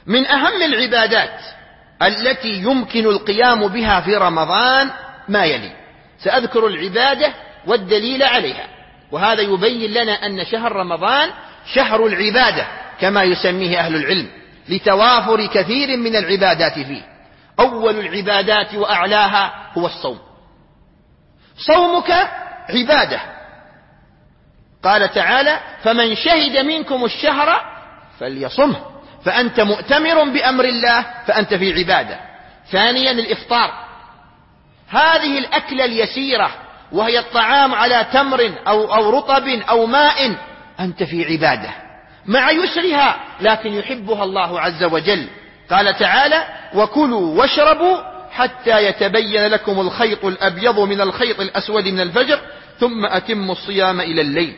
من أهم العبادات التي يمكن القيام بها في رمضان ما يلي. سأذكر العبادة والدليل عليها، وهذا يبين لنا أن شهر رمضان شهر العبادة كما يسميه أهل العلم، لتوافر كثير من العبادات فيه. أول العبادات وأعلاها هو الصوم. صومك عبادة، قال تعالى: فمن شهد منكم الشهر فليصمه، فأنت مؤتمر بأمر الله فأنت في عبادة. ثانيا الإفطار، هذه الأكلة اليسيرة وهي الطعام على تمر أو رطب أو ماء، أنت في عبادة مع يسرها، لكن يحبها الله عز وجل. قال تعالى: وكلوا واشربوا حتى يتبين لكم الخيط الأبيض من الخيط الأسود من الفجر ثم أتموا الصيام إلى الليل.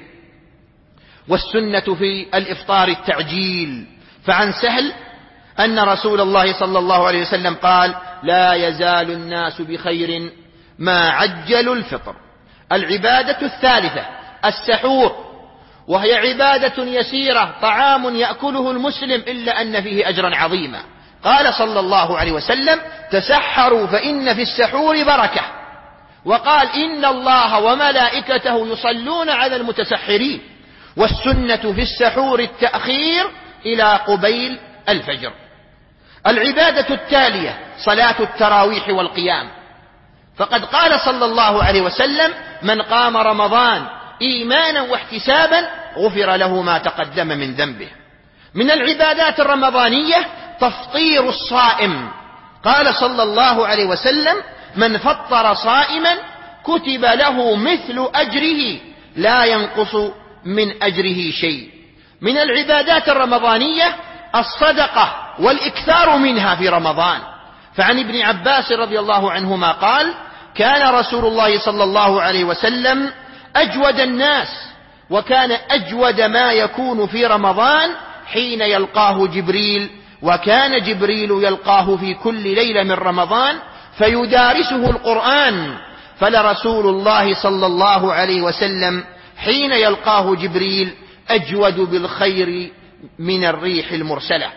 والسنة في الإفطار التعجيل، فعن سهل أن رسول الله صلى الله عليه وسلم قال: لا يزال الناس بخير ما عجلوا الفطر. العبادة الثالثة السحور، وهي عبادة يسيرة، طعام يأكله المسلم إلا أن فيه أجرا عظيما. قال صلى الله عليه وسلم: تسحروا فإن في السحور بركة. وقال: إن الله وملائكته يصلون على المتسحرين. والسنة في السحور التأخير إلى قبيل الفجر. العبادة التالية صلاة التراويح والقيام، فقد قال صلى الله عليه وسلم: من قام رمضان إيمانا واحتسابا غفر له ما تقدم من ذنبه. من العبادات الرمضانية تفطير الصائم، قال صلى الله عليه وسلم: من فطر صائما كتب له مثل أجره لا ينقص من أجره شيء. من العبادات الرمضانية الصدقة والإكثار منها في رمضان، فعن ابن عباس رضي الله عنهما قال: كان رسول الله صلى الله عليه وسلم أجود الناس، وكان أجود ما يكون في رمضان حين يلقاه جبريل، وكان جبريل يلقاه في كل ليلة من رمضان فيدارسه القرآن، فلرسول الله صلى الله عليه وسلم حين يلقاه جبريل أجود بالخير من الريح المرسلة.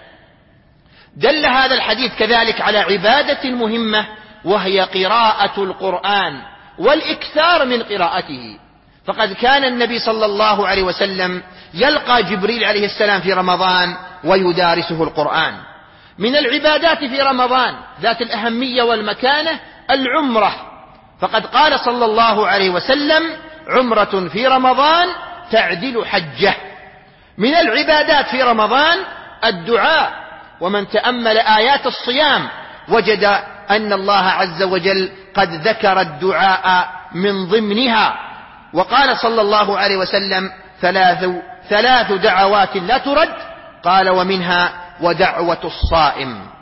دل هذا الحديث كذلك على عبادة مهمة، وهي قراءة القرآن والإكثار من قراءته، فقد كان النبي صلى الله عليه وسلم يلقى جبريل عليه السلام في رمضان ويدارسه القرآن. من العبادات في رمضان ذات الأهمية والمكانة العمرة، فقد قال صلى الله عليه وسلم: عمرة في رمضان تعدل حجة. من العبادات في رمضان الدعاء، ومن تأمل آيات الصيام وجد أن الله عز وجل قد ذكر الدعاء من ضمنها، وقال صلى الله عليه وسلم: ثلاث دعوات لا ترد، قال: ومنها ودعوة الصائم.